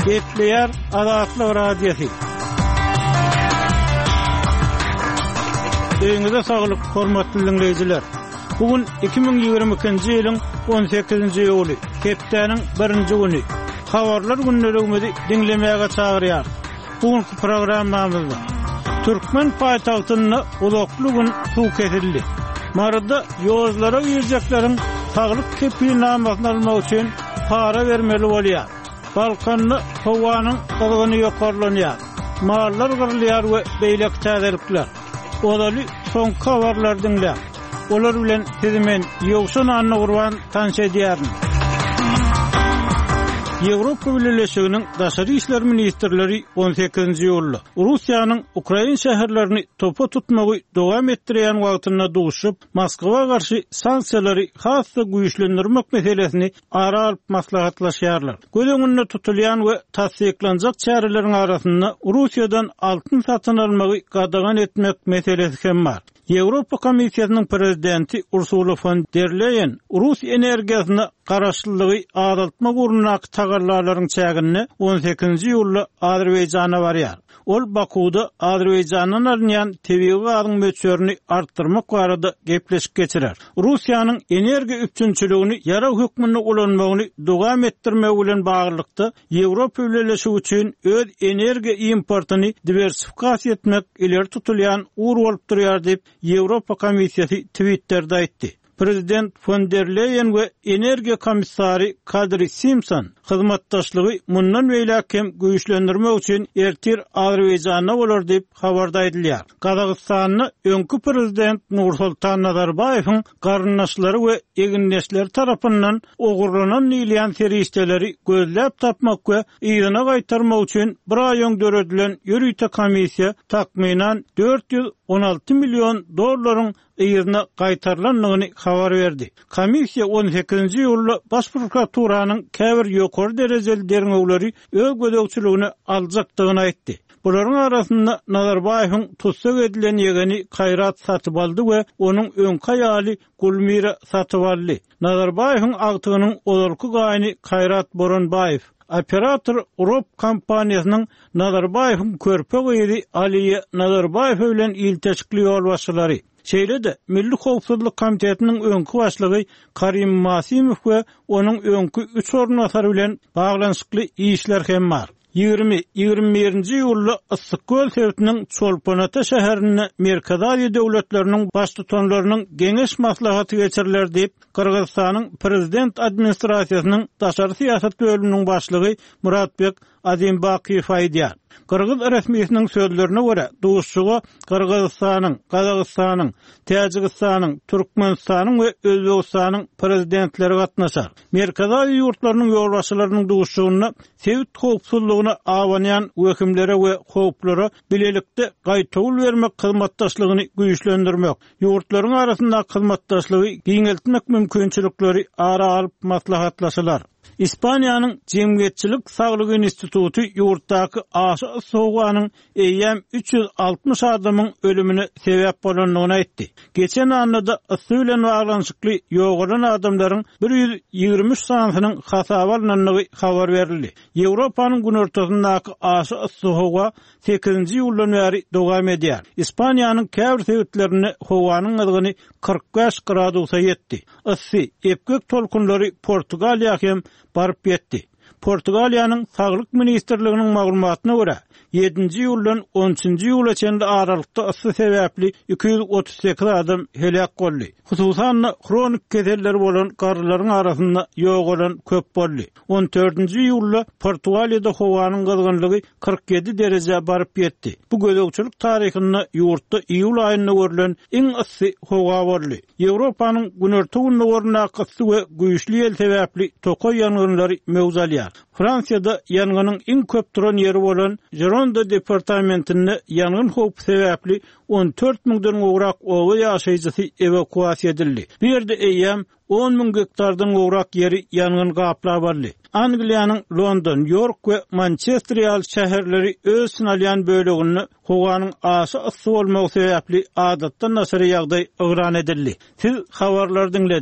Gepleyer Azatlyk Radiosu. Öňüňizde saglyk, hormatly dinleýijiler. Bugün 2022-nji ýylyň 18-nji ýuly, hepdeniň 1-nji güni. Habarlar günlerimizi dinlemäge çagyrýar. Bugünkü programmamyzda Türkmen paýtagtyny ulukly gün suw kesildi. Marada ýozlara ýerjekleriň saglyk kepinamasyny almak üçin para bermeli bolýar. Balkanyny howanyň gyzygyny ýokarlanýar. Mallar gyrylýar we beýlek täzelikler. Olaly soňky habarlar dinlä. Olar bilen sizimen ýogşan anny gurban tanşa edýärin. Ýewropa Birleşiginiň daşary işler ministrleri 18-nji ýylda Russiýanyň Ukraina şäherlerini topa tutmagy dowam etdirýän wagtyna duşup, Moskwa garşy sanksiýalary hassa güýçlendirmek meselesini ara alyp maslahatlaşýarlar. Göz öňünde tutulýan we tasdiklanjak çäreleriň arasynda Russiýadan altyn satyn almagy gadagan etmek meselesi hem bar. Ýewropa Komissiýasynyň prezidenti Ursula von der Leyen Rus energiýasyna garaşlylygy azaltma gurnunak tagarlarlaryň çägini 18-nji ýylda Azerbaýjana barýar. Ol Bakuda Azerbaýjanyň alynýan tebii gazyň möçürini artdyrmak barada gepleşip geçirer. Russiýanyň energiýa üçinçiligini ýara hökmüne ulanmagyny dowam etdirmek bilen baglykda Ýewropa Birleşigi üçin öz energiýa importyny diversifikasiýa etmek ileri tutulýan uğur bolup durýar diýip Ýewropa Komissiýasy Twitter'da aýtdy. Prezident von der Leyen we energiýa komissary Kadri Simpson hyzmatdaşlygy mundan beýlekem güýçlendirmek üçin ertir Azerbaýjana bolar diýip habarda edilýär. Kazakstanyň öňkü prezident Nursultan Nazarbayewiň garyndaşlary we eginleşleri tarapyndan ogurlanan ýylýan serişdeleri gözläp tapmak we ýygyna gaýtarmak üçin bir aýyň döredilen ýürüýte komissiýa takminan 416 milyon dollaryň ýygyna gaýtarlanmagyny habar berdi. Komissiýa 18-nji ýylda Baş prokuraturanyň käbir ýokary derejeli derňeglери öz gödökçiligini aljakdygyny aýtdy. Bularyň arasynda Nazarbayewiň tutsak edilen ýegeni Kayrat Satybaldy we onuň öňki aýaly Gulmira Satybaldy. Nazarbayewiň agtygynyň olurky gaýny Kayrat Boranbayew. Operator Urop kompaniýasynyň Nazarbayewiň körpe gyýry Aliýe Nazarbayew bilen ilteşikli ýol başçylary. Şeýle-de Milli Howpsuzlyk Komitetiniň öňkü başlygy Karim Masimow we onuň öňkü 3 ornatary bilen baglanyşykly işler hem bar. 20-21-nji ýylda Yssyk-Göl sewtiniň Çolpanata şäherine Merkez Aziýa döwletleriniň baş tutanlarynyň geňeş maslahaty geçiriler diýip Kyrgyzstanyň prezident administrasiýasynyň daşary siýasat bölüminiň başlygy Muratbek Azimbakiýew aýdýar. Kırgız resmiýetiniň sözlerine görä, duşçuga Kyrgyzstanyň, Kazakstanyň, Täjikistanyň, Türkmenistanyň we Özbegistanyň prezidentleri gatnaşar. Merkez Aziýa ýurtlarynyň ýolbaşçylarynyň duşçugyna sewt howpsuzlygyna awanýan wekimlere we howplara bilelikde gaýtawul bermek hyzmatdaşlygyny güýçlendirmek, ýurtlaryň arasynda hyzmatdaşlygy giňeltmek mümkinçilikleri ara alyp maslahatlaşylar. İspaniýanyň Jemgyýetçilik saglygy instituty ýurtdaky aşy sowanyň eýem 360 adamyň ölümine sebäp bolanyny aýtdy. Geçen ýylda ysy bilen baglanyşykly ýogaran adamlaryň 123 sanynyň hasaba alynanyny habar berildi. Ýewropanyň gün ortasyndaky aşy sowa 8-nji ýyldan beri dowam edýär. İspaniýanyň käbir sebäplerini howanyň ýygyny 45 gradusa ýetdi. Ysy epkek tolkunlary Portugaliýa hem barıp ýetdi. Portugaliýanyň saglyk ministrliginiň maglumatyna görä 7-nji ýyldan 13-nji ýyla çenli aralykda ysy sebäpli 238 adam helak boldy. Hususan kronik keseller bolan garrylaryň arasynda ýogaran köp boldy. 14-nji ýylda Portugaliýada howanyň gyzgynlygy 47 derece barıp ýetdi. Bu gödökçilik taryhynda ýurtda iýul aýynda görülen iň ysy howa boldy. Ýewropanyň günerti gününe görünen ysy we güýçli ýel sebäpli tokoy ýangynlary mewzalýar. Fransiyada yangının en köp duran yeri bolan Gironde departamentinde yangın howpy sebäpli 14.000-den gowrak owy ýaşaýjysy evakuasiýa edildi. Bu ýerde eýem 10.000 hektardan gowrak yeri yangın gaplap aldy. Angliýanyň London, York we Manchester şäherleri öz synalýan bölegini howanyň aşy ysy bolmagy sebäpli adatdan nasary ýagdaý ygran edildi. Siz habarlar dinlediniz.